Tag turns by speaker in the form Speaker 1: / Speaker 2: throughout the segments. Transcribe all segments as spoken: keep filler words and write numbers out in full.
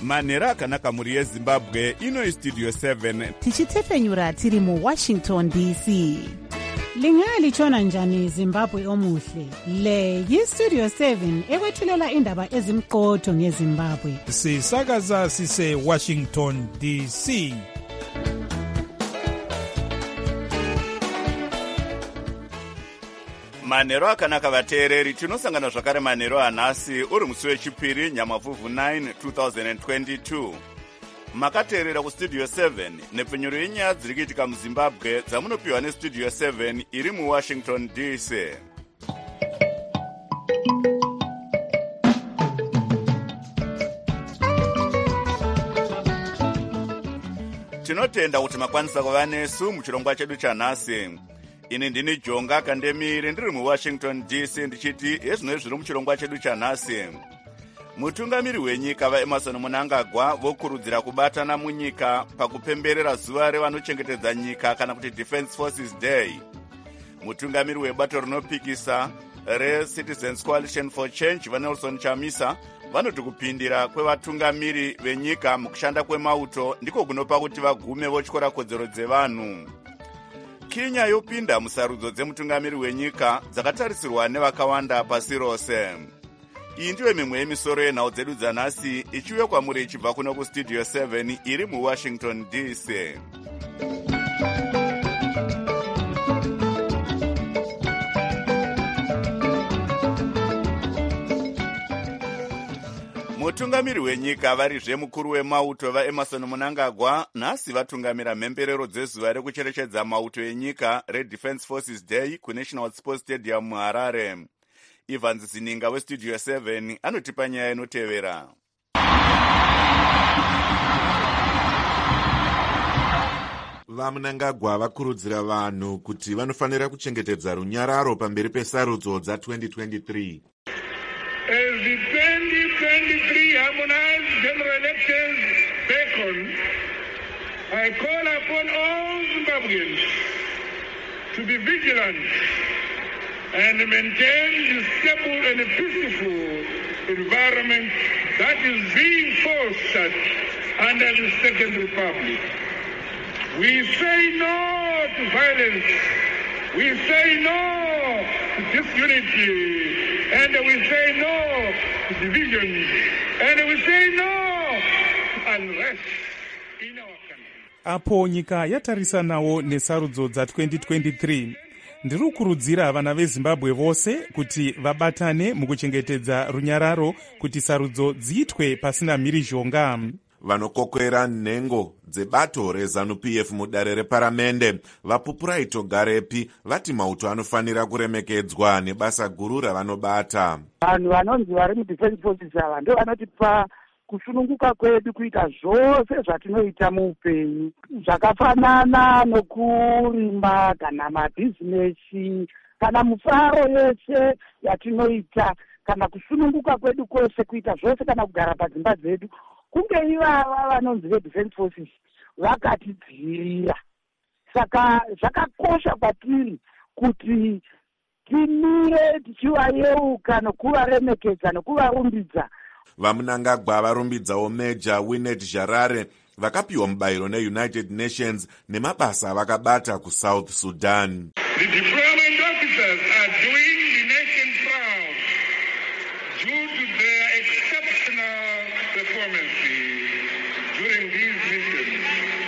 Speaker 1: manhero akanaka mhuri yezimbabwe. Ino istudio seven
Speaker 2: tichitefenyura tiri muwashington D C.
Speaker 3: Lingalitshona njani Zimbabwe omuhle? Le yistudio seven ekwethulela indaba ezimqotho ngeZimbabwe.
Speaker 4: Sisakaza sise Washington D C.
Speaker 1: manhero akanaka vateereri, tinosangana zvakare manhero anhasi uri musi wechipiri nyamavhuvhu nine two thousand twenty-two. Makateerera kustudio seven nepfenyuro yenyaya dziri kuitika muzimbabwe dzamunopiwa nestudio seven iri muwashington D C. Tinotenda kuti makwanisa kuva nesu muchirongwa chedu chanhasi. Ini ndini Jonga Kandemiri ndiri muwashington D C ndichiti ezvino zviri muchirongwa chedu chanhasi. Mutungamiri wenyika vaEmerson Mnangagwa vokurudzira kubatana munyika pakupemberera zuva revanochengetedza nyika kana kuti Defense Forces Day. Mutungamiri webato rinopikisa reCitizens Coalition for Change vaNelson Chamisa vanoti kupindira kwevatungamiri venyika mukushanda kwemauto ndiko kunopa kuti vagume votyora kodzero dzevanhu. Kenya yopinda musarudzo dzemutungamiri wenyika dzakatarisirwa nevakawanda pasi rose. Iyi ndiyo mimwe yemisoro yenhau dzedu dzanhasi ichiuya kwamuri ichibva kuno kustudio seven iri muwashington D C. Mutungamiri wenyika varizve mukuru wemauto vaEmerson Mnangagwa nhasi vatungamira mhemberero dzezuva rekucherechedza mauto enyika reDefense Forces Day kuNational Sports Stadium muHarare. Evans Zininga westudio seven anotipa nyaya inotevera.
Speaker 5: vaMnangagwa vakurudzira vanhu kuti vanofanira kuchengetedza runyararo pamberi pesarudzo dza twenty twenty-three.
Speaker 6: As the twenty twenty-three harmonized general elections beckon, I call upon all Zimbabweans to be vigilant and maintain the stable and peaceful environment that is being fostered under the Second Republic. We say no to violence. We say no to disunity. And we say no to division. And we say no to unrest in our country.
Speaker 4: Apo nyika yatarisanawo nesarudzo dza twenty twenty-three. Ndiri kukurudzira vana veZimbabwe vose kuti vabatane mukuchengetedza runyararo kuti sarudzo dziitwe pasina mhirizhonga.
Speaker 5: Vanokokwera nhengo dzebato reZANU-P F mudare reparamende vaPupurai Togarepi vati mauto anofanira kuremekedzwa nebasa guru ravanobata.
Speaker 7: Vanhu vanonzi vari muDefense Forces ava ndo vanotipa kusununguka kwedu kuita zvose zvatinoita muupenyu, zvakafanana nokurima kana mabhizinesi kana mufaro yese yatinoita kana kusununguka kwedu kwose kuita zvose kana kugara padzimba dzedu. Kunge ivava vanonzi veDefense Forces vakatidzivirira. Saka zvakakosha kwatiri kuti timire tichivayeuka nokuvaremekedza nokuvarumbidza.
Speaker 5: vaMnangagwa varumbidzawo Major Winnet Jarare vakapiwa mubayiro neUnited Nations nemabasa vakabata kuSouth Sudan.
Speaker 6: The deployment officers are doing the nation proud due to their exceptional performance during these missions.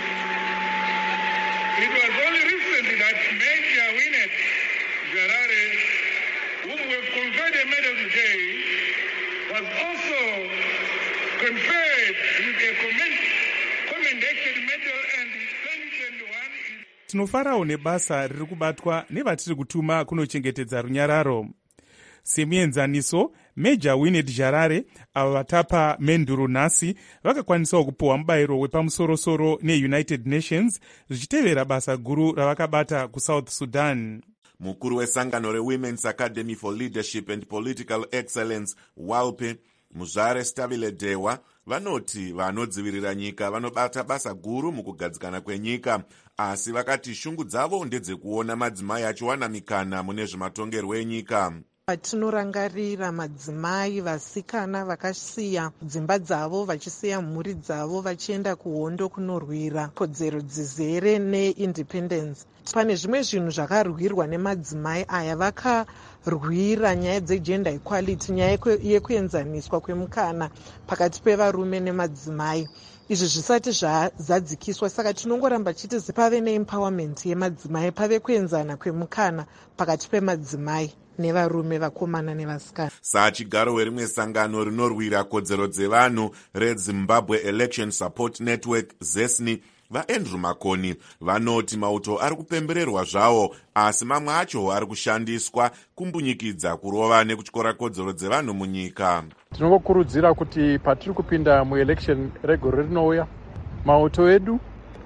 Speaker 6: It was only recently that Major Winnet Jarare, whom we have conferred a medal today, was also conferred with a commend commendation medal and twenty twenty-one.
Speaker 4: Tinofarawo nebasa riri kubatwa nevatiri kutuma kunochengetedza runyararo. Semuenzaniso, Major Winnet Jarare ava vatapa menduru nhasi vakakwanisawo kupiwa mubayiro wepamusorosoro neUnited Nations zvichitevera basa guru ravakabata kuSouth Sudan.
Speaker 5: Mukuru wesangano reWomen's Academy for Leadership and Political Excellence WALPE Muzvare Stabile Dewa vanoti vanodzivirira nyika vanobata basa guru mukugadzikana kwenyika, asi vakati shungu dzavo ndedzekuona madzimai achiwana mikana mune zvematongerwo enyika.
Speaker 8: Tinorangarira madzimai vasikana vakasiya dzimba dzavo, vachisiya mhuri dzavo, vachienda kuhondo kunorwira kodzero dzizere neindependence. Pane zvimwe zvinhu zvakarwirwa nemadzimai aya. Vakarwira nyaya dzegender equality, nyaya yekuenzaniswa kwemukana pakati pevarume nemadzimai. Izvi zvisati zvazadzikiswa, saka tinongoramba chiti pave neempowerment yemadzimai, pave kuenzana kwemukana pakati pemadzimai nevarume, vakomana nevasikana.
Speaker 5: Sachigaro werimwe sangano rinorwira kodzero dzevanhu reZimbabwe Election Support Network ZESNI, vaAndrew Makoni vanoti mauto ari kupembererwa zvawo, asi mamwe acho ari kushandiswa kumbunyikidza kurova nekutyora kodzero dzevanhu munyika.
Speaker 9: Tinokurudzira kuti patiri kupinda muelection regore rinouya, mauto edu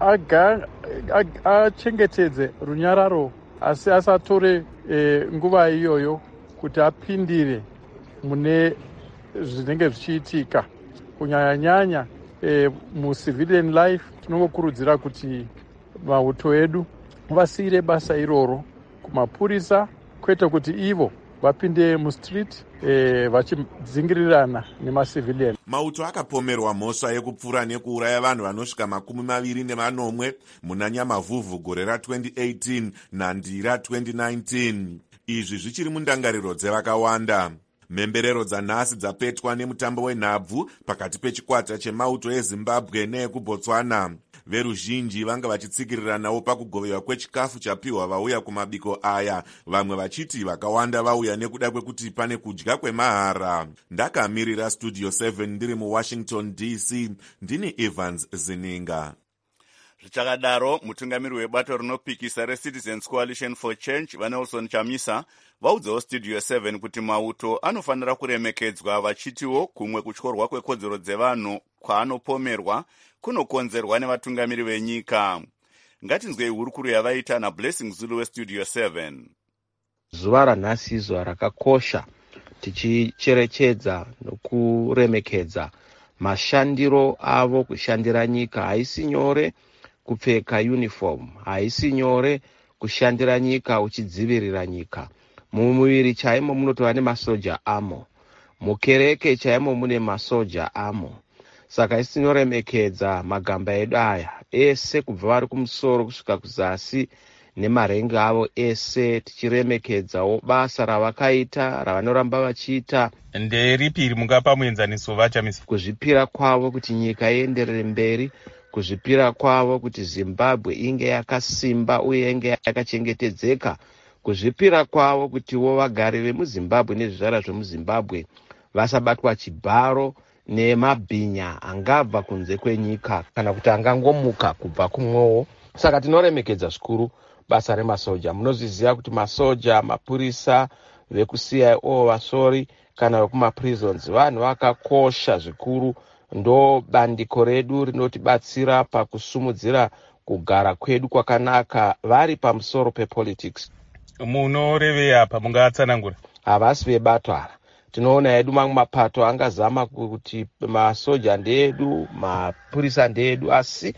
Speaker 9: achengetedze runyararo, asi asatore e, nguva iyoyo kuti apindire mune zvinenge zvichiitika kunyanya-nyanya e, mucivilian life. Tinokurudzira kuti mauto edu vasiyire basa iroro kumapurisa, kwete kuti ivo vapinde mustreet e, vachidzingirirana nemacivilian.
Speaker 5: Mauto akapomerwa mhosva yekupfura nekuuraya vanhu vanosvika makumi maviri nemanomwe muna Nyamavhuvhu gore ra-twenty eighteen naNdira twenty nineteen. Izvi zvichiri mundangariro dzevakawanda. Mhemberero dzanhasi dzapetwa nemutambo wenhabvu pakati pechikwata chemauto eZimbabwe neekuBotswana. Veruzhinji vanga vachitsikiriranawo pakugovewa kwechikafu chapiwa vauya kumabiko aya, vamwe vachiti vakawanda vauya nekuda kwekuti pane kudya kwemahara. Ndakamirira Studio seven ndiri muWashington D C, ndini Evans Zininga.
Speaker 1: Zvichakadaro, mutungamiri webato rinopikisa reCitizens Coalition for Change vaNelson Chamisa vaudzawo Studio seven kuti mauto anofanira kuremekedzwa, vachitiwo kumwe kutyorwa kwekodzero dzevanhu kwaanopomerwa kunokonzerwa nevatungamiri venyika. Ngatinzwei hurukuru yavaita naBlessing Zulu weStudio seven.
Speaker 10: Zuva ranhasi izuva rakakosha, tichicherechedza nokuremekedza mashandiro avo kushandira nyika. Haisi nyore kupfeka uniform, haisi nyore kushandira nyika uchidzivirira nyika. Mumuviri chaimo munotova nemasoja amo, mukereke chaimo mune masoja amo. Saka isinoremekedza magamba edu aya ese kubva vari kumusoro kusvika kuzasi nemarenga avo ese, tichiremekedzawo basa ravakaita, ravanoramba vachiita.
Speaker 4: Nderipi mungapa muenzaniso vaChamisa?
Speaker 10: Kuzvipira kwavo kuti nyika ienderere mberi, kuzvipira kwavo kuti Zimbabwe inge yakasimba uye inge yakachengetedzeka, kuzvipira kwavo kuti wo vagari vemuZimbabwe nezvizvara zvemuZimbabwe vasabatwa chibharo nemabhinya angabva kunze kwenyika kana kuti angangomuka kubva kumwewo. Saka tinoremekedza zvikuru basa remasoja. Munozviziva kuti masoja, mapurisa, vekuC I O, vasori kana vekumaprisons vanhu vakakosha zvikuru. Ndo bandiko redu rinotibatsira pakusumudzira kugara kwedu kwakanaka vari pamusoro pepolitics.
Speaker 4: Munorevei apa, mungatsanangura?
Speaker 10: Havasi vebato ara. Tinoona edu mamwe mapato angazama kuti masoja ndeedu, mapurisa ndeedu, asi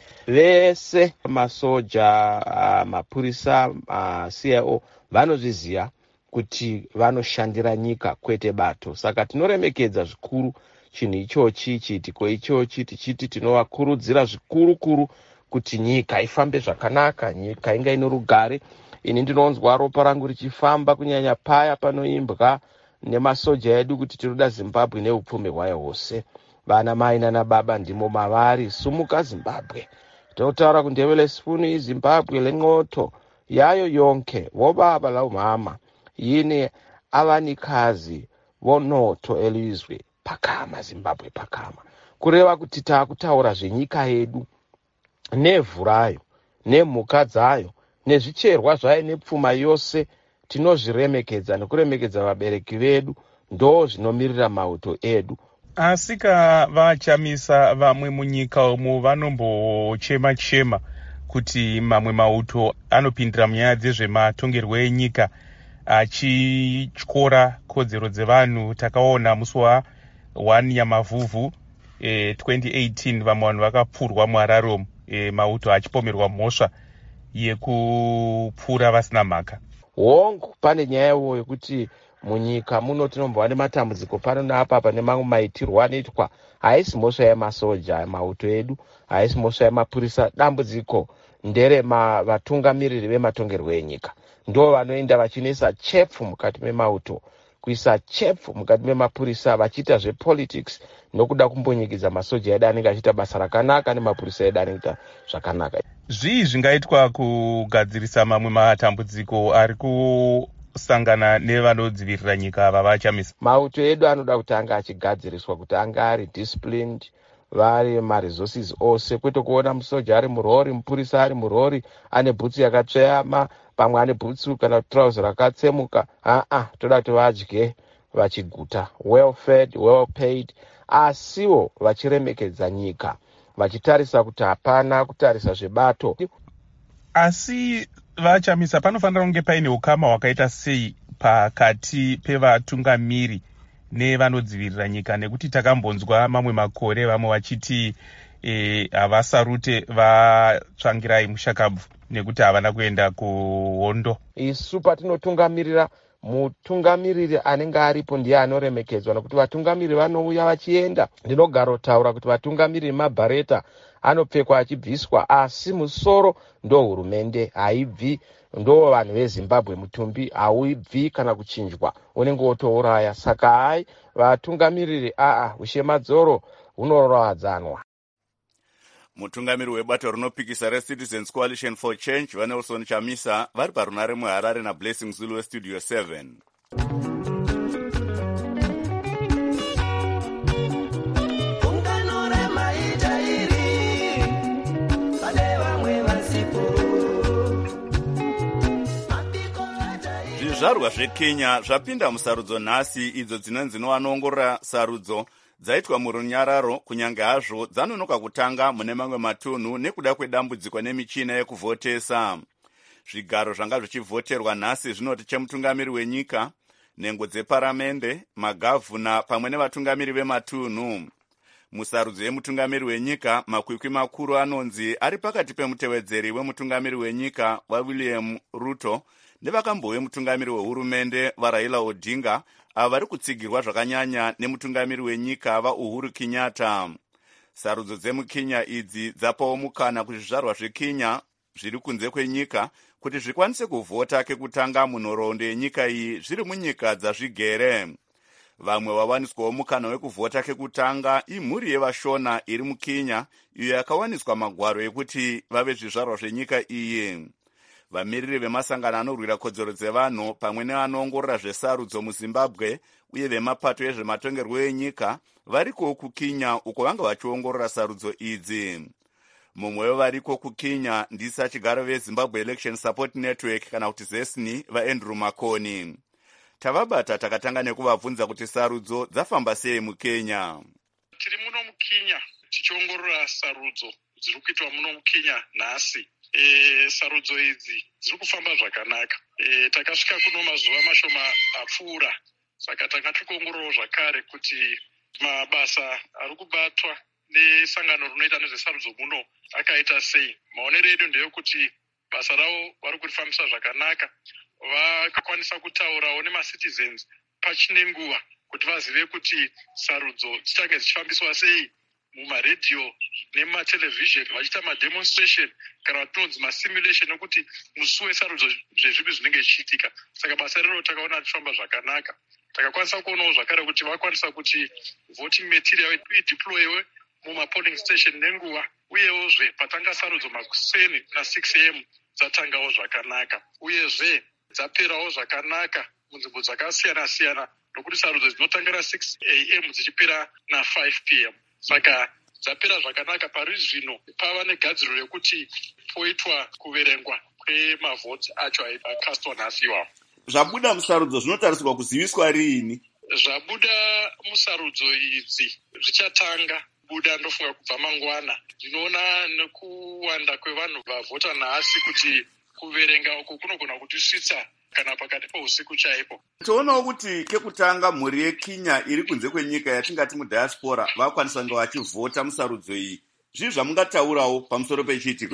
Speaker 10: vese masoja, mapurisa, C I O vanozviziva kuti vanoshandira nyika kwete bato. Saka tinoremekedza zvikuru chinhu ichochi, chiitiko ichochi, tichiti tinovakurudzira zvikuru kuru kuti nyika ifambe zvakanaka, nyika inga ino rugare. Ini ndinonzwa ropa rangu richifamba kunyanya paya panoimbwa nemasoja edu kuti tinoda Zimbabwe neupfumi hwayo hwose. Vana mai nana baba ndimo mavari. Sumuka Zimbabwe. Tinotaura kundevele sipuni Zimbabwe lenqoto yayo yonke, vobaba laumama yini avanikazi vonoto elizwe pakama, Zimbabwe pakama. Kureva kuti taakutaura zvenyika yedu nevhu rayo nemhuka dzayo nezvicherwa zvayo nepfuma yose, tinozviremekedza nekuremekedza vabereki vedu, ndo zvinomirira mauto edu.
Speaker 4: Asika vaChamisa, vamwe munyika umu vanombochema chema kuti mamwe mauto anopindira munyaya dzezvematongerwo enyika achityora kodzero dzevanhu. Takaona musi wa Nyamavhuvhu e, twenty eighteen vamwe vanhu vakapfurwa muHarare umu, e, mauto achipomerwa mhosva yekupfura vasina mhaka.
Speaker 10: hongu pane nyayawo yekuti munyika muno tinombova nematambudziko pano neapa pane mamwe maitirwo anoitwa haisi mhosva yemasoja mauto edu, haisi mhosva yemapurisa. Dambudziko ndere vatungamiriri vematongerwo enyika, ndo vanoenda vachinesa chepfu mukati memauto, kuisa chepfu mukati memapurisa, vachiita zvepolitics nokuda kumbonyikidza masoja edu anenge achiita basa rakanaka nemapurisa edu anoita zvakanaka.
Speaker 4: Zvii zvingaitwa kugadzirisa mamwe matambudziko ari kusangana nevanodzivirira nyika ava vachamisa?
Speaker 10: Mauto edu anoda kuti anga achigadziriswa kuti anga ari disciplined, vari maresources ose, kwete kuona musoja ari murori, mupurisa ari murori ane bhutsu yakatsveyama, pamwe ane bhutsu kana trouser rakatsemuka. Aa, toda kuti vadye vachiguta, well fed, well paid, asiwo vachiremekedza nyika, vachitarisa kuti hapana kutarisa zvebato.
Speaker 4: Asi vachamisa, panofanira kunge paine ukama hwakaita sei pakati pevatungamiri nevanodzivirira nyika, nekuti takambonzwa mamwe makore vamwe vachiti havasarute e, vatsvangirai mushakabvu nekuti havana kuenda kuhondo.
Speaker 10: Isu patinotungamirira, mutungamiriri anenge aripo ndiye anoremekedzwa, nokuti vatungamiriri vanouya vachienda. Ndinogara kutaura kuti vatungamiriri mabhareta anopfekwa achibviswa, asi musoro ndo hurumende, haibvi. Ndo vanhu veZimbabwe mutumbi hauibvi kana kuchinjwa, unenge wotouraya. Saka hai vatungamiriri aa ushemadzoro hunorovadzanwa.
Speaker 1: Mutungamiri webato rinopikisa reCitizens Coalition for Change vaNelson Chamisa vari parunare muHarare naBlessing Zulu weStudio seven. Zvizvarwa zveKenya zvapinda musarudzo nhasi, idzo dzinonzi dzinoongorora sarudzo dzaitwa murunyararo, kunyange hazvo dzanonoka kutanga mune mamwe matunhu nekuda kwedambudziko nemichina yekuvhotesa. Zvigaro zvanga zvichivhoterwa nhasi zvinoti chemutungamiri wenyika, nhengo dzeparamende, magavhuna pamwe nevatungamiri vematunhu. Musarudzo yemutungamiri wenyika, makwikwi makuru anonzi ari pakati pemutevedzeri wemutungamiri wenyika waWilliam Ruto nevakambouye mutungamiri wehurumende vaRaila Odinga, ava vari kutsigirwa zvakanyanya nemutungamiri wenyika vaUhuru Kenyatta. Sarudzo dzemukenya idzi dzapawo mukana kuti zvizvarwa zveKenya zviri kunze kwenyika kuti zvikwanise kuvhota kekutanga munhoroondo yenyika iyi zviri munyika dzazvigere. Vamwe vawaniswawo mukana wekuvhota kekutanga imhuri yevashona iri muKenya, iyo yakawaniswa magwaro ekuti vave zvizvarwa zvenyika iyi. Vamiriri vemasangano anorwira kodzero dzevanhu pamwe nevanoongorora zvesarudzo muZimbabwe uye vemapato ezvematongerwo enyika variko kuKenya uko vanga vachiongorora sarudzo idzi. Mumwe wevariko kuKenya ndisachigaro veZimbabwe Election Support Network kana kuti ZESNI vaAndrew Makoni. Tavabata takatanga nekuvabvunza kuti sarudzo dzafamba sei muKenya.
Speaker 6: Tiri muno muKenya tichiongorora sarudzo dziri kuitwa muno muKenya nhasi. E, sarudzo idzi dziri kufamba zvakanaka. E, takasvika kuno mazuva mashoma apfuura, saka tanga tikuongororawo zvakare kuti mabasa ari kubatwa nesangano rinoita nezvesarudzo muno akaita sei. Maonero edu ndeyekuti basa ravo vari kurifambisa zvakanaka, vakakwanisa kutaurawo nemacitizens pachine nguva kuti vazive kuti sarudzo dzichange dzichifambiswa sei mumaredhiyo nematelevision, vachiita mademonstration kana vatinonzi masimulation ekuti musi wesarudzo zvezvipi zvinenge zvichiitika. Saka basa rero takaona richifamba zvakanaka. Takakwanisa kuonawo zvakare kuti vakwanisa kuti voting material ideployiwe mumapolling station nenguva, uyezve patanga sarudzo makuseni na-six a m dzatangawo zvakanaka, uyezve dzaperawo zvakanaka munzvimbo dzakasiyana-siyana, nokuti sarudzo dzinotanga na-six a m dzichipera na-five p m Saka dzapera zvakanaka. Pari zvino pava negadziro rekuti poitwa kuverengwa kwemavhoti acho akastwa nhasi iwawo.
Speaker 1: Zvabuda musarudzo zvinotarisirwa kuziviswa riini?
Speaker 6: Zvabuda musarudzo idzi zvichatanga buda ndofunga kubva mangwana. Ndinoona nekuwanda kwevanhu vavhota nhasi kuti kuverenga uko kunogona kutisvitsa kana pakati pousiku chaipo.
Speaker 1: Toonawo kuti kekutanga mhuri yeKenya iri kunze kwenyika yatingati mudiaspora vakwanisa kunge vachivhota musarudzo iyi. Zvii zvamungataurawo pamusoro pechiitiko ichi?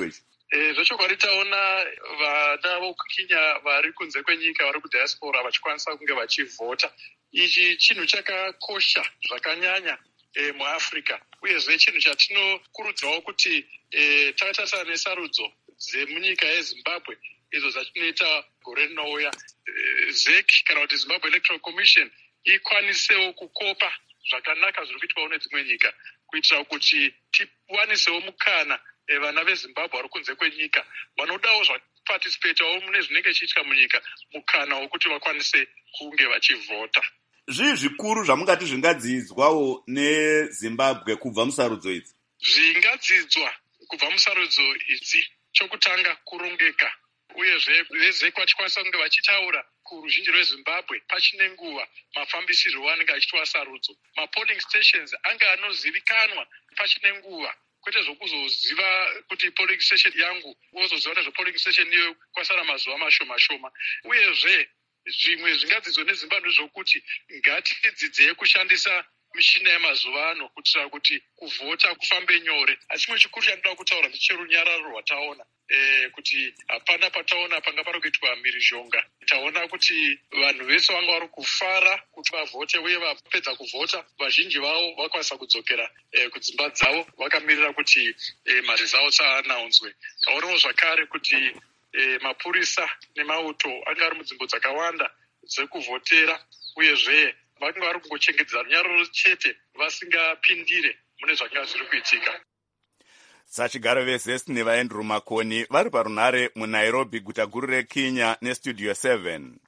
Speaker 9: E, zvechokwadi taona vana vokukenya vari kunze kwenyika vari kudiaspora vachikwanisa kunge vachivhota. Ichi chinhu chakakosha zvakanyanya e, muAfrica, uyezve chinhu chatinokurudzirawo kuti e, takatarisa nesarudzo dzemunyika yeZimbabwe idzo dzatinoita gore rinouya, e, Z E C kana kuti Zimbabwe Electoral Commission ikwanisewo kukopa zvakanaka zviri kuitwawo nedzimwe nyika kuitira kuti tiwanisewo mukana e, vana veZimbabwe vari kunze kwenyika vanodawo zvaparticipatawo mune zvinenge chiitika munyika mukana wokuti vakwanise kunge vachivhota.
Speaker 1: Zvii zvikuru zvamungati zvingadzidzwawo neZimbabwe kubva musarudzo idzi?
Speaker 9: Zvingadzidzwa kubva musarudzo idzi, chokutanga kurongeka, uyezve vezeko vachikwanisa kunge vachitaura kuruzhinji rweZimbabwe pachine nguva mafambisirwo anenge achitwa sarudzo. Mapolling stations anga anozivikanwa pachine nguva, kwete zvokuzoziva kuti polling station yangu wozoziva nezve polling station iyo kwasara mazuva mashoma shoma. Uyezve zvimwe zvingadzidzwa neZimbabwe zvokuti ngatidzidzei kushandisa mishina yemazuva ano kuitira kuti kuvhota kufambe nyore. Asi chimwe chikuru chandinoda kutaura ndecherunyararo rwataona, e, kuti hapana pataona panga pari kuitwa mhirizhonga. Taona kuti vanhu vese vanga vari kufara kuti vavhote, uye vapedza kuvhota vazhinji vavo vakwanisa kudzokera e, kudzimba dzavo vakamirira kuti e, mari dzavo dzaanaunzwe. Taonawo zvakare kuti e, mapurisa nemauto anga ari mudzimbo dzakawanda dzekuvhotera, uyezve vakanga vari kungochengetedza runyararo chete vasingapindire mune zvakanga zviri kuitika.
Speaker 1: Sachigaro veZest nevaEndrew Makoni vari parunhare muNairobi, guta guru reKenya, nestudio seven.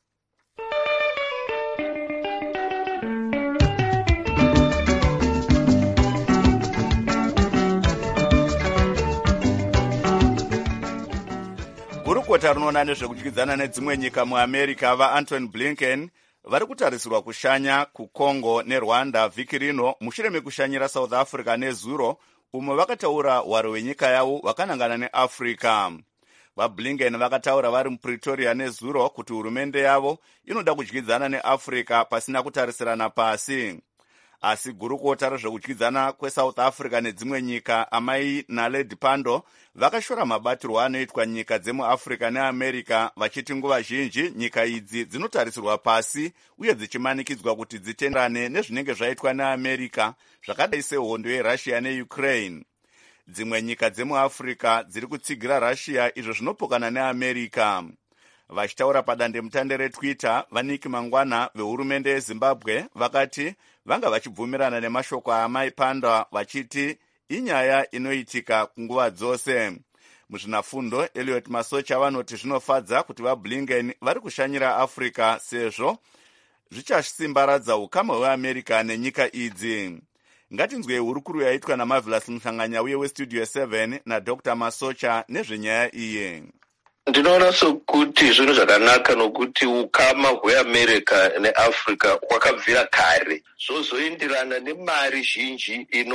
Speaker 1: Gurukota rinoona nezvekudyidzana nedzimwe nyika muAmerica vaAntony Blinken vari kutarisirwa kushanya kuCongo neRwanda vhiki rino mushure mekushanyira South Africa nezuro, umwe vakataura hwaro hwenyika yavo vakanangana neAfrica. VaBlinken vakataura vari muPretoria nezuro kuti hurumende yavo inoda kudyidzana neAfrica pasina kutarisirana pasi. Asi gurukota rezvekudyidzana kweSouth Africa nedzimwe nyika amai Naledi Pandor vakashora mabatirwo anoitwa nyika dzemuAfrica neAmerica, vachiti nguva zhinji nyika idzi dzinotarisirwa pasi uye dzichimanikidzwa kuti dzitenderane nezvinenge zvaitwa neAmerica, zvakadai sehondo yeRussia neUkraine. Dzimwe nyika dzemuAfrica dziri kutsigira Russia, izvo zvinopokana neAmerica. Vachitaura padandemutande reTwitter, Vaniki Mangwana vehurumende yeZimbabwe vakati vanga vachibvumirana nemashoko aamai Pandor vachiti inyaya inoitika nguva dzose. Muzvinafundo, Elliot Masocha vanoti zvinofadza kuti vaBlinken vari kushanyira Africa sezvo zvichasimbaradza ukama hweAmerica nenyika idzi. Ngatinzwei hurukuru yaitwa naMarvelous Muhlanganya uye westudio seven naDr Masocha nezvenyaya iyi.
Speaker 11: Ndinoona sokuti zvinhu zvakanaka nokuti ukama hweAmerica neAfrica hwakabvira kare, zvozoenderana nemari zhinji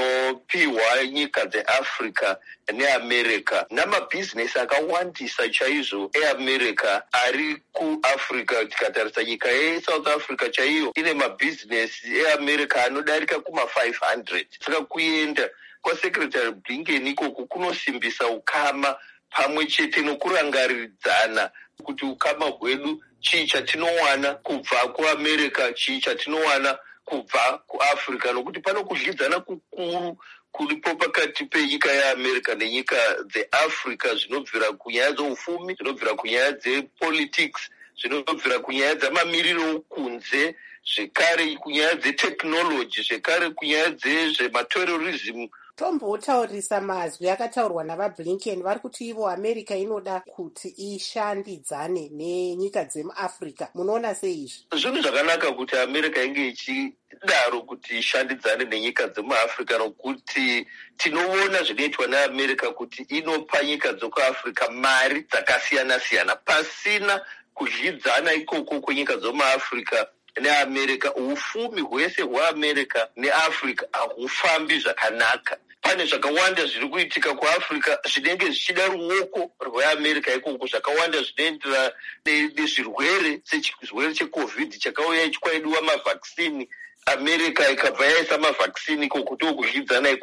Speaker 11: inopiwa nyika dzeAfrica neAmerica namabhizinesi akawandisa chaizvo eAmerica ari kuAfrica. Tikatarisa nyika yeSouth Africa chaiyo ine mabhizinesi eAmerica anodarika kuma five hundred. Saka kuenda kwaSecretary Blinken ikoko kunosimbisa ukama pamwe chete nokurangaridzana kuti ukama hwedu chii chatinowana kubva kuAmerica, chii chatinowana kubva kuAfrica, nokuti pano kudyidzana kukuru kuripo pakati penyika yeAmerica nenyika dzeAfrica, zvinobvira kunyaya dzeufumi, zvinobvira kunyaya dzepolitics, zvinobvira kunyaya dzamamiriro kunze, zvekare kunyaya dzetechnology, zvekare kunyaya dzezvematerrorism.
Speaker 12: Tombotaurisa mazwi akataurwa navaBlinken vari kuti ivo America inoda kuti ishandidzane nenyika dzemuAfrica. Munoona sei izvi?
Speaker 11: Zvinhu zvakanaka kuti America inge ichidaro kuti ishandidzane nenyika dzemuAfrica, nokuti tinoona zvinoitwa neAmerica kuti inopa nyika dzekuAfrica mari dzakasiyana siyana. Pasina kudyidzana ikoko kwenyika dzemuAfrica neAmerica, ufumi hwese hweAmerica neAfrica hahufambi zvakanaka. Pane zvakawanda zviri kuitika kuAfrica zvinenge zvichida ruoko rweAmerica ikoko, zvakawanda zvinoendera nezvirwere sechirwere cheCovid chakauya chikwaidiwa mavhakisini. America ikabva yaisa mavhakisini ikoko, ndokudyidzana ikoko.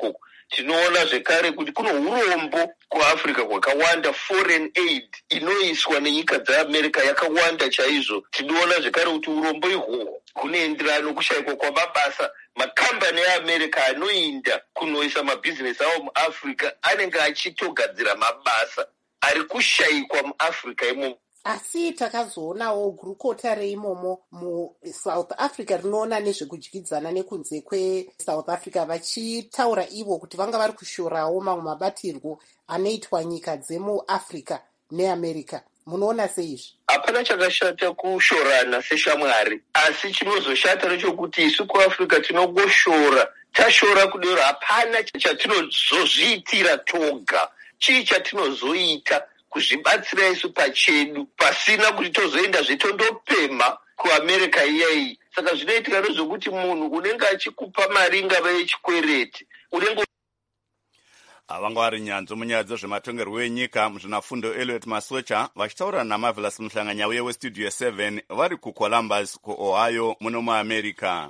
Speaker 11: tinoona zvekare kuti kuno urombo kuafrica kwakawanda, foreign aid inoiswa nenyika dzeamerica yakawanda chaizvo. Tinoona zvekare kuti urombo ihwohwo hunoenderana nokushayikwa kwamabasa. Makambani eAmerica anoinda kunoisa mabhizinesi avo muafrica anenge achitogadzira mabasa ari kushayikwa muafrica imomo.
Speaker 12: Asi takazoonawo gurukota reimomo muSouth Africa rinoona nezvekudyidzana nekunze kweSouth Africa vachitaura ivo kuti vanga vari kushorawo mamwe mabatirwo anoitwa nyika dzemuAfrica neAmerica. Munoona seizvi?
Speaker 11: Hapana chakashata kushorana seshamwari, asi chinozoshata nechokuti isu kuAfrica tinongoshora. Tashora kudero hapana chatinozozviitira toga. Chii chatinozoita kuzvibatsira isu pachedu pasina kuti tozoenda zvetondopema kuAmerica iyayi. Saka zvinoitika nezvokuti munhu unenge achikupa mari ngava yechikwereti unenge
Speaker 1: avanga vari nyanzvi munyaya dzezvematongerwo enyika muzvinafundo Elliot Masocha vachitaura naMarvelous Muhlanganyauye westudio seven vari kuColumbus kuOhio muno muAmerica.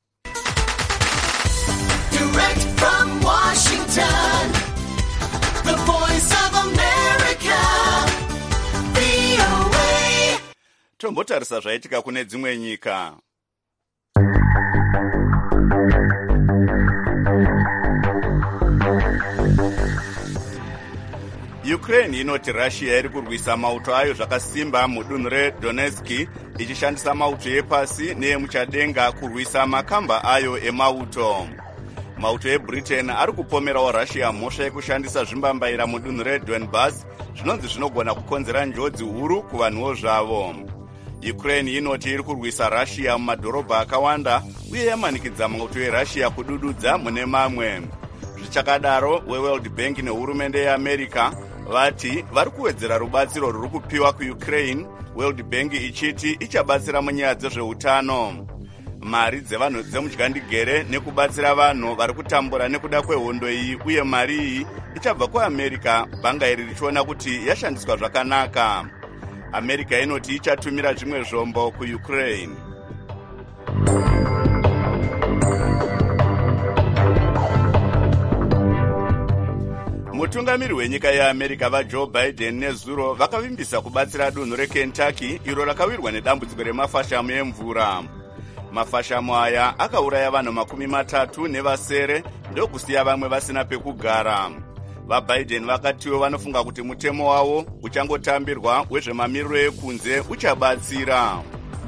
Speaker 13: Direct from Washington, the voice of America, V O A.
Speaker 1: Tombotarisa zvaitika kune dzimwe nyika. Ukraine inoti Russia iri kurwisa mauto ayo zvakasimba mudunhu reDonetsk ichishandisa mauto epasi neemuchadenga kurwisa makamba ayo emauto. Mauto eBritain ari kupomerawo Russia mhosva yekushandisa zvimbambaira mudunhu reDonbass zvinonzi zvinogona kukonzera njodzi huru kuvanhuwo zvavo. Ukraine inoti iri kurwisa Russia mumadhorobha akawanda uye yamanikidza mauto eRussia kudududza mune mamwe. Zvichakadaro, weWorld Bank nehurumende yeAmerica vati vari kuwedzera rubatsiro ruri kupiwa kuUkraine, World Bank ichiti ichabatsira munyaya dzezveutano. Mari dzevanhu dzemudyandegere nekubatsira vanhu vari kutambura nekuda kwehondo iyi uye mari iyi ichabva kuAmerica, bhanga iri richiona kuti yashandiswa zvakanaka. America inoti ichatumira zvimwe zvombo kuUkraine. Mutungamiri wenyika yeAmerica vaJoe Biden nezuro vakavimbisa kubatsira dunhu reKentucky iro rakawirwa nedambudziko remafashamu emvura. Mafashamu aya akauraya vanhu makumi matatu nevasere ndokusiya vamwe vasina pekugara. VaBiden vakatiwo vanofunga kuti mutemo wavo uchangotambirwa wezvemamiriro ekunze uchabatsira.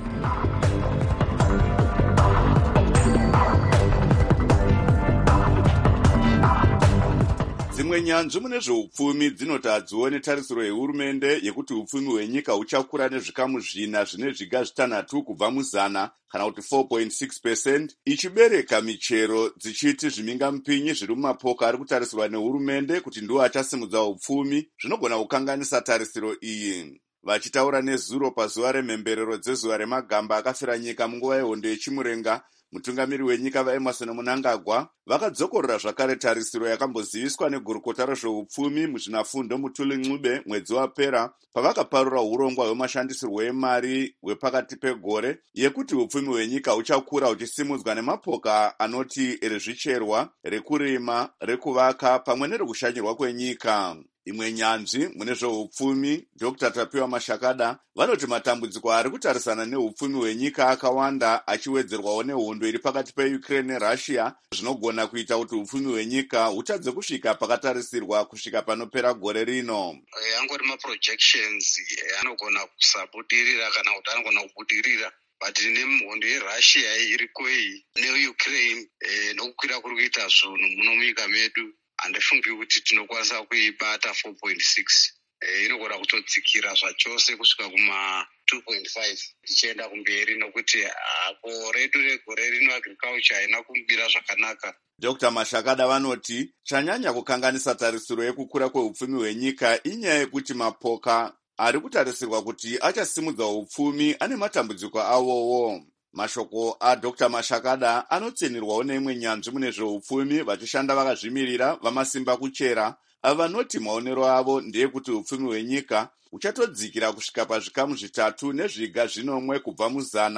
Speaker 1: Dzimwe nyanzvi mune zveupfumi dzinoti hadzione tarisiro yehurumende yekuti upfumi hwenyika huchakura nezvikamu zvina zvine zviga zvitanhatu kubva muzana kana kuti four point six percent ichibereka michero dzichiti zvimingamupinyi zviri mumapoka ari kutarisirwa nehurumende kuti ndiwo achasimudza upfumi zvinogona kukanganisa tarisiro iyi. Vachitaura nezuro pazuva remhemberero dzezuva remagamba akafira nyika munguva yehondo yechimurenga, mutungamiri wenyika vaEmerson Mnangagwa vakadzokorera zvakare tarisiro yakamboziviswa negurukota rezveupfumi muzvinafundo Mutuli Ncube mwedzi wapera pavakaparura urongwa hwemashandisirwo emari hwepakati pegore yekuti upfumi hwenyika huchakura huchisimudzwa nemapoka anoti rezvicherwa, rekurima, rekuvaka pamwe nerekushanyirwa kwenyika. Imwe nyanzvi mune zveupfumi Doctor Tapiwa Mashakada vanoti matambudziko ari kutarisana neupfumi hwenyika akawanda achiwedzerwawo nehondo iri pakati peUkraine neRussia zvinogona kuita kuti upfumi hwenyika hutadze kusvika pakatarisirwa kusvika panopera gore rino.
Speaker 14: Angori maprojections anogona kusabudirira kana kuti anogona kubudirira, but nehondo yeRussia iriko iyi neUkraine nokukwira kuri kuita zvinhu muno munyika medu handifungi kuti tinokwanisa kuibata four point six. E, inogona kutodzikira zvachose kusvika kuma two point five tichienda kumberi nokuti gore redu regore rino agriculture haina kumira zvakanaka.
Speaker 1: Doctor Mashakada vanoti chanyanya kukanganisa tarisiro yekukura kweupfumi hwenyika inyaya yekuti mapoka ari kutarisirwa kuti achasimudza upfumi ane matambudziko awowo. Mashoko aDr Mashakada anotsenirwawo neimwe nyanzvi mune zveupfumi vachishanda vakazvimirira vamasimba kuchera ava vanoti maonero avo ndeyekuti upfumi hwenyika uchatodzikira kusvika pazvikamu zvitatu nezviga zvinomwe kubva muzana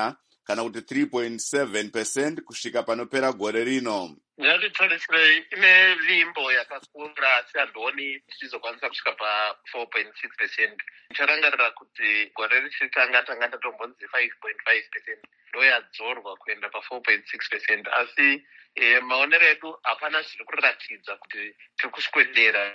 Speaker 1: kana kuti three point seven percent kusvika panopera gore rino.
Speaker 15: Ngatitarisirei ine vimbo yakakura asi handoni tichizokwanisa kusvika pa four point six percent. Ndicharangarira kuti gore richitanga tanga ndatombonzi five point five percent ndo yadzorwa kuenda pa four point six percent, asi e, maonero edu hapana zviri kuratidza kuti tiri kuswedera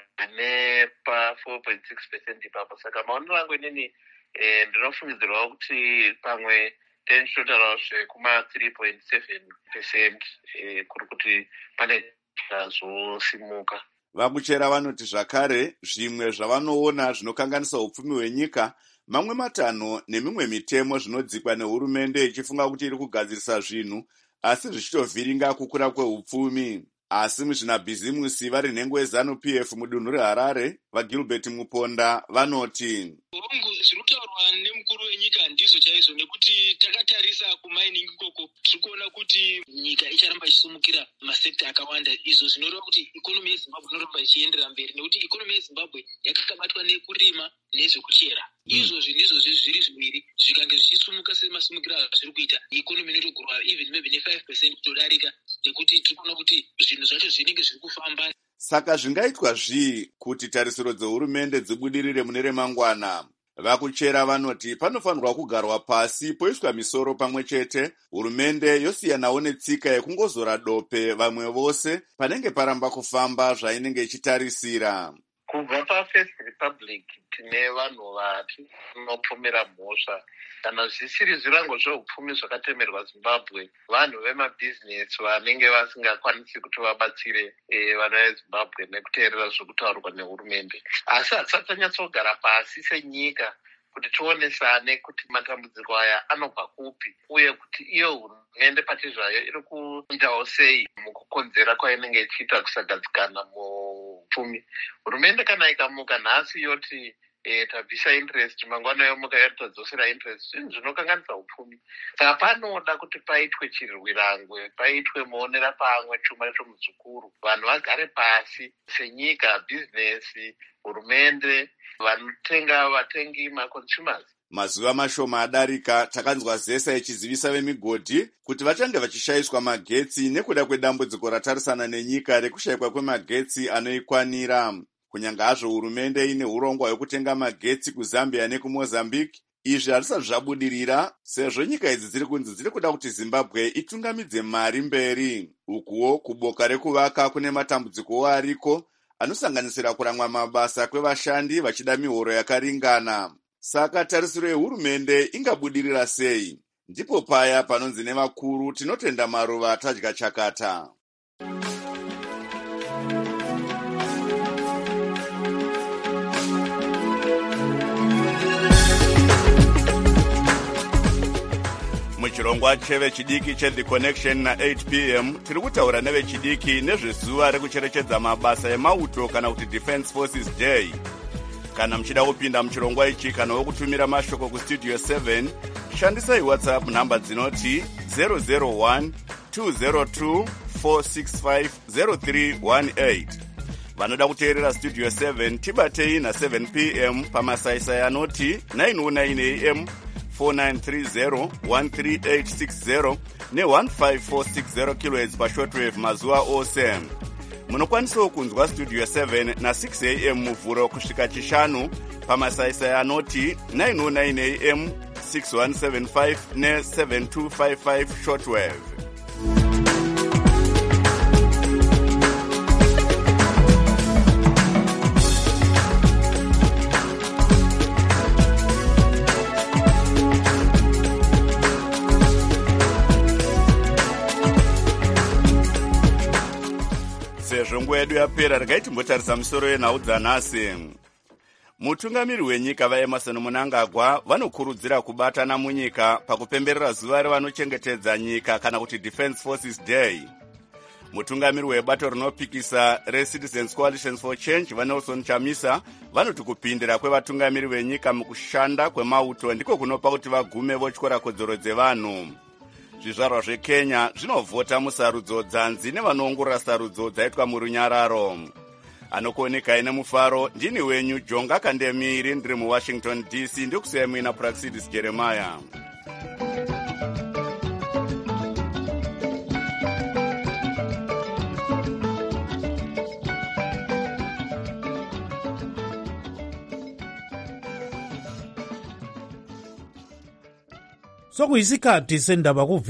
Speaker 15: nepa four point six percent ipapo. Saka maonero angu inini e, ndinofungidzirwa kuti pamwe tenchitotaurawo zvekuma three point seven percent e, kuri kuti pane zvazosimuka.
Speaker 1: Vakuchera vanoti zvakare zvimwe zvavanoona zvinokanganisa upfumi hwenyika, mamwe matanho nemimwe mitemo zvinodzikwa nehurumende ichifunga kuti iri kugadzirisa zvinhu asi zvichitovhiringa kukura kweupfumi. Asi muzvinabhizimusi vari nhengo yeZanu-P F mudunhu reHarare, vaGilbert Muponda vanoti
Speaker 16: urungu zviri kutaurwa nemukuru wenyika ndizvo chaizvo, nekuti takatarisa kumining ikoko tiri kuona kuti nyika icharamba ichisumukira masekta akawanda, izvo zvinoreva kuti ikonomi yeZimbabwe inoramba ichienderera mberi, nekuti ikonomi yeZimbabwe yakakabatwa nekurima nezvekuchera. Izvozvi ndizvo zviri zviviri zvikange zvichisumuka semasumukiro azviri kuita, ikonomi inotogurwa even maybe ne five percent kutodarika, nekuti tiri kuona kuti zvinhu zvacho zvinenge zviri kufamba.
Speaker 1: Saka zvingaitwa zvii kuti tarisiro dzehurumende dzibudirire mune remangwana? Vakuchera vanoti panofanirwa kugarwa pasi poiswa misoro pamwe chete, hurumende yosiyanawo netsika yekungozora dope vamwe vose panenge paramba kufamba zvainenge ichitarisira.
Speaker 15: Kubva paFirst Republic tine vanhu vatinopfumira mhosva. Kana zvisiri zvirango zveupfumi zvakatemerwa Zimbabwe, vanhu vemabhizinesi vanenge vasingakwanisi kuti vabatsire e, vana veZimbabwe nekuteerera zvokutaurwa nehurumende. Asi hatisatsanyatsogara pasi senyika kuti tionesane kuti matambudziko aya anobva kupi, uye kuti iyo hurumende pati zvayo iri kuitawo sei mukukonzera kwainenge ichiita kusagadzikana mupfumi. Hurumende kana ikamuka nhasi yoti e, tabvisa interest, mangwana yomuka yoti tadzosera interest, zvinhu zvinokanganisa upfumi. Saka panoda kuti paitwe chirwirangwe, paitwe muonera pamwe chuma chomuzukuru, vanhu vagare pasi senyika, bhizinesi, hurumende, vanotenga vatengi, maconsumers.
Speaker 1: Mazuva mashoma adarika takanzwa Zesa ichizivisa vemigodhi kuti vachange vachishayiswa magetsi nekuda kwedambudziko ratarisana nenyika rekushayikwa kwemagetsi anoikwanira. Kunyange hazvo hurumende ine urongwa hwekutenga magetsi kuZambia nekuMozambique, izvi hazvisati zvabudirira sezvo nyika idzi dziri kunzi dziri kuda kuti Zimbabwe itungamidze mari mberi. Ukuwo kuboka rekuvaka kune matambudzikowo ariko anosanganisira kuramwa mabasa kwevashandi vachida mihoro yakaringana. Saka tarisiro yehurumende ingabudirira sei? Ndipo paya panonzi nevakuru tinotenda maruva atadya chakata. Muchirongwa chevechidiki cheThe Connection na eight p m tiri kutaura nevechidiki nezvezuva rekucherechedza mabasa emauto kana kuti Defence Forces Day. Kana muchida kupinda muchirongwa ichi kana wokutumira mashoko kustudio seven, shandisai WhatsApp namba dzinoti zero zero one two zero two four six five zero three one eight. Vanoda kuteerera Studio seven tibatei na seven p m pamasaisai anoti nine oh nine a m four nine three zero one three eight six zero ne one five four six zero kilohertz pashortwave mazuva ose. Munokwanisawo kunzwa Studio seven na six a m muvhuro kusvika chishanu pamasaisai anoti nine oh nine a m six one seven five ne seven two five five shortwave. Sezvo nguva yedu yapera, regai timbotarisa misoro yenhau dzanhasi. Mutungamiri wenyika vaEmmerson Mnangagwa vanokurudzira kubatana munyika pakupemberera zuva revanochengetedza nyika kana kuti Defence Forces Day. Mutungamiri webato rinopikisa reCitizens Coalition for Change vaNelson Chamisa vanoti kupindira kwevatungamiri venyika mukushanda kwemauto ndiko kunopa kuti vagume votyora kodzero dzevanhu. Zvizvarwa zveKenya zvinovhota musarudzo dzanzi nevanoongorora sarudzo dzaitwa murunyararo. Anokuoneka ine mufaro ndini wenyu Jonga Kandemiri, ndiri muWashington D C, ndikusiya muina Praxidis Jeremiah.
Speaker 17: sokuyisikhathi sendaba ku